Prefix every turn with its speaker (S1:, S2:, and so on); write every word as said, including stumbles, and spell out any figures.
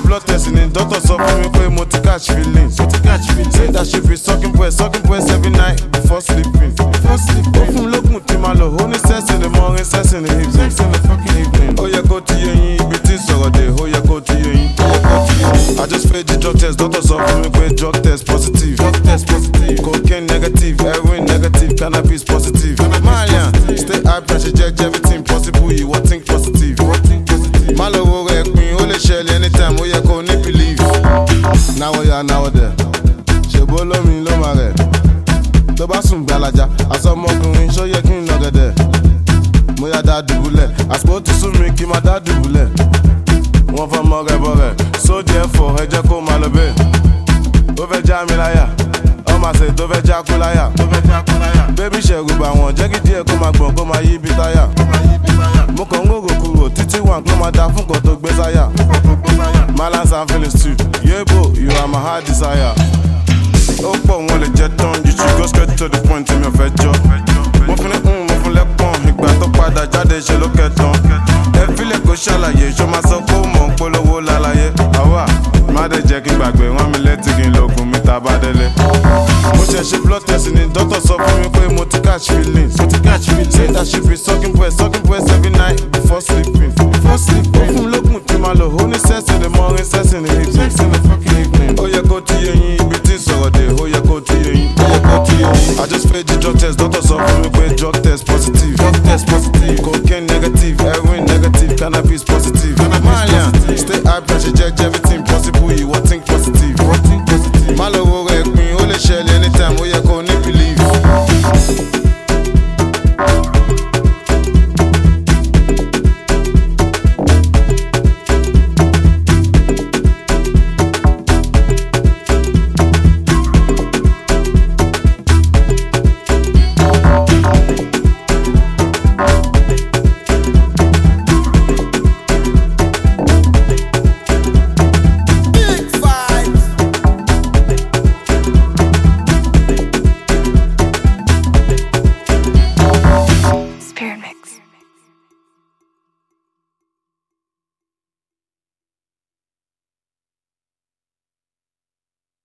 S1: blood test ni doctor sọ fún mi pé mo ti catch feelings. Say that she be sucking breast, sucking breast every night before sleeping. Before sleeping. Ó fún lókun tí máa lò, ó ní sex in the morning, sex in the evening. Sex in the fucking evening. Ó yẹ kó ti yé yín, ibi tí sọ̀rọ̀ dé, ó yẹ kó ti yé yín. I just paid the drug test, doctor sọ fún mi pé drug test positive. Drug test positive. Cocaine negative, heroin negative, cannabis positive. Malian, stay high pressure, check everything possible, you what think positive. Má lọ wo rẹ̀ pin, ó lè ṣẹlẹ̀ anytime, ó yẹ kó ní believe. Náwó ya náwó dẹ̀, ṣèbó lómi ló máa rẹ̀. Tó bá sùn gbalaja, àsọmọkùnrin ṣó yẹ kí n nà gẹ̀dẹ̀. Mo yá dá dùbúlẹ̀, àsìkò ti sún mi kí n má dá dùbúlẹ̀. Wọ́n fọ́ mọ́ rẹ̀ bọ̀ rẹ̀, so therefore ẹ jẹ́ kó máa lọ bẹ́ẹ̀. Ó fẹ́ já mi láyà, ọmọ àṣẹ tó fẹ́ já kú láyà. Bébí ṣẹ̀rù bà wọ́n, jẹ́ kí díẹ̀ kó máa gbọ̀n kó máa yí bí táyà. Mo kàn ń rò kúrò títí wà kó máa da fún kan tó gbé sáyà. Malance and feelings too, yebo, you are my heart desire. Ó pọ̀ wọn lè jẹ tán, you should go straight to the point tí mi ò fẹ́ jọ. Mo fún ní ń mo fún lẹ́pọ̀n, ìgbà tó padà jáde ṣe ló kẹtàn. Ẹ fílẹ̀ kó ṣàlàyé, ṣó máa sọ pé ó mọ̀ ń polówó lálàyé. Àwa má dé jẹ́ kí n gbàgbé, wọ́n mi létí kí n lògùn mi tá a bá délé. Mo ṣe ṣe blood test ni doctor sọ fún mi pé mo ti catch feelings. Mo ti catch feelings. Say that she be sucking breast, sucking breast every night before sleeping. Before sleeping. Ó fún lókun tí máa lò, ó ní sex in the morning, sex in the evening. Sex in the fucking evening. Ó yẹ kó ti yé yín, ibi tí sọ̀rọ̀ dé, ó yẹ kó ti yé yín. Ó yẹ kó ti yé yín. I just paid the drug test, doctor sọ fún mi pé drug test positive. Drug test positive. Cocaine negative, heroin negative, cannabis positive. Malian, stay high pressure,